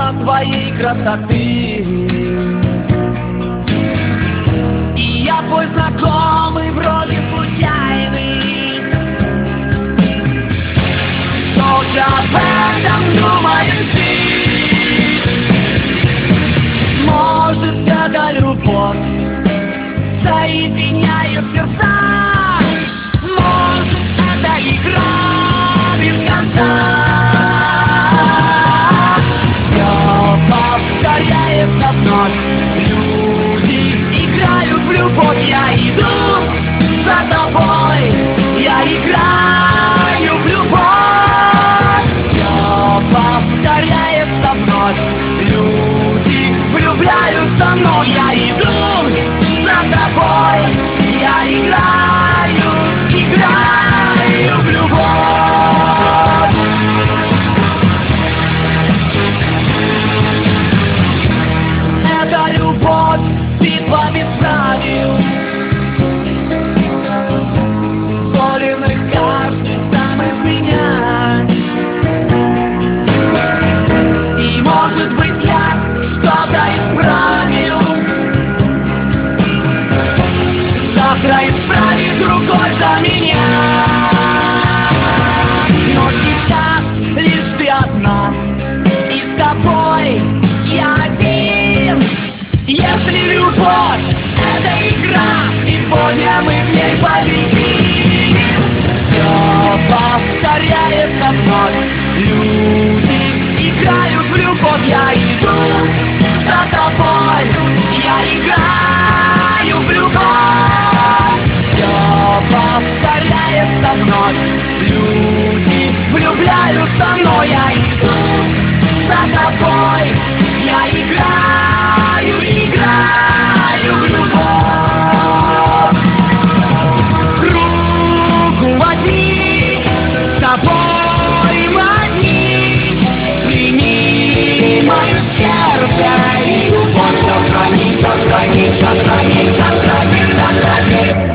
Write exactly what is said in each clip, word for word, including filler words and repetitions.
твоей красоты. И я твой знакомый, вроде случайный, только об этом думаешь ты. Может, это любовь соединяет сердца, может, это игра без конца. Все повторяется вновь, люди играют в любовь. Я иду за тобой, я играю в любовь. Все повторяется вновь, люди влюбляются, но я иду за тобой, я играю, играю в любовь. Это любовь, битва без правил, позволенных каждый сам из меня. И может быть я что-то исправил, завтра исправит другой за меня. Но сейчас лишь ты одна, и с тобой я один. Если любовь — это игра, и сегодня мы в ней победим. Все повторяется вновь, люди играют в любовь. Я иду за тобой, я играю в любовь. Все повторяется вновь, люди влюбляются, но я иду за тобой, я играю, играю в любовь. Руку возьми, с тобой мы одни, прими мое сердце, и любовь сохрани, сохрани, сохрани, сохрани, сохрани.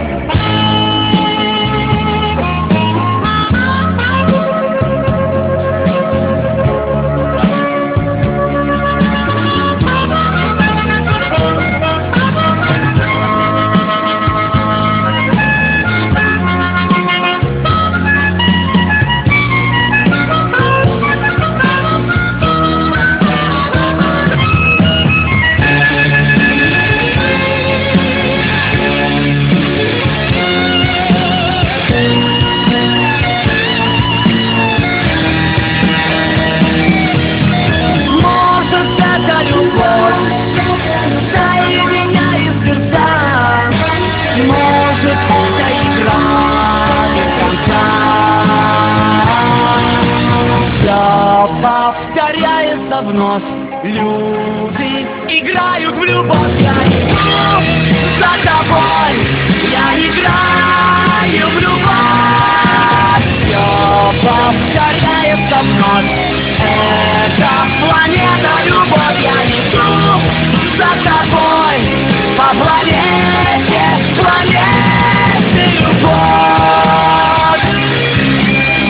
Повторяется вновь, люди играют в любовь.